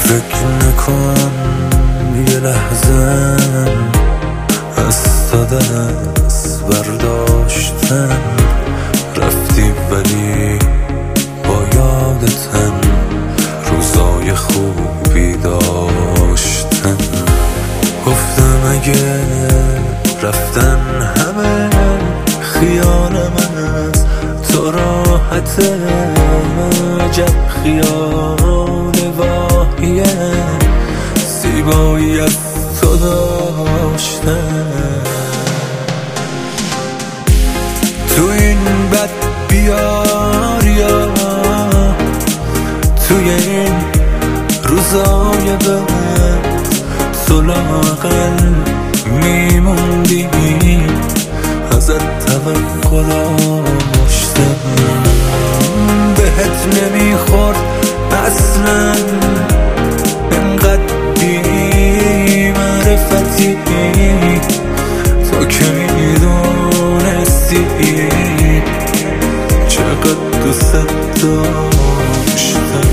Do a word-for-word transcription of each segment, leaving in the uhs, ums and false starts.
فکر نکن یه لحظه از تا دست برداشتن رفتی ولی با یادتن روزای خوبی داشتن. گفتم اگه رفتن همه خیال من از تو راحته، عجب خیال واهیه زیبایی از تو داشتن. تو این بد بیاریا توی این روزای بد تو لااقل میموندی، ازت توقع داشتم. بهت نمیخورد اصلا انقدر بی معرفتی، تو که میدونستی چقدر دوست داشتم.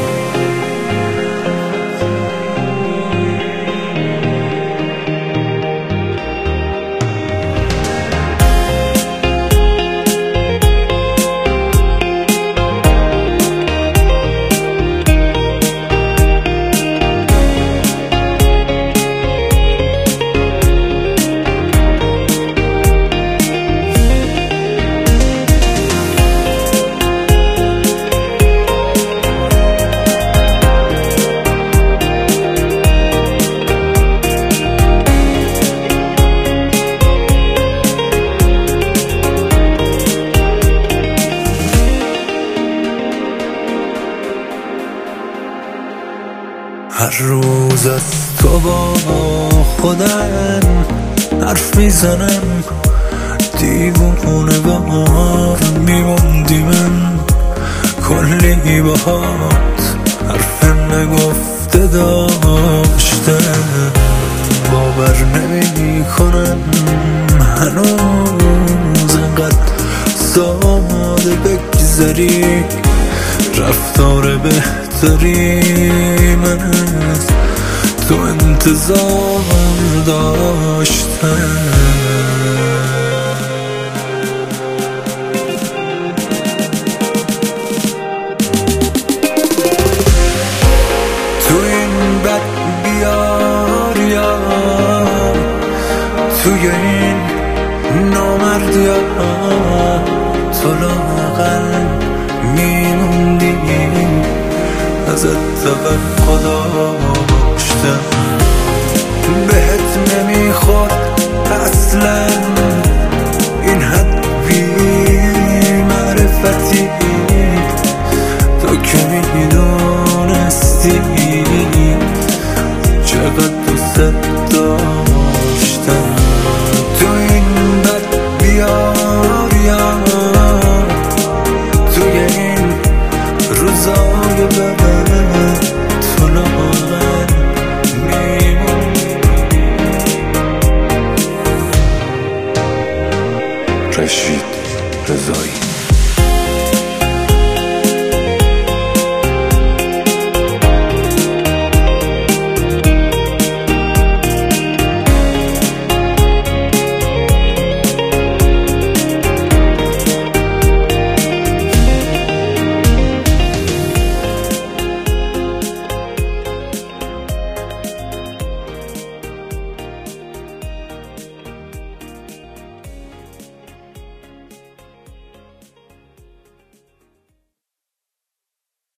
هر روز از تو با خودم حرف میزنم، دیوونه بار میموندی من کلی باهات حرف نگفته داشتم. باور نمی کنم هنوز انقدر ساده بگذری، رفتار بهتری من از تو انتظار داشتم. تو این بد بیاریا توی این نامردیا تو لااقل میموندی، ازت توقع داشتم.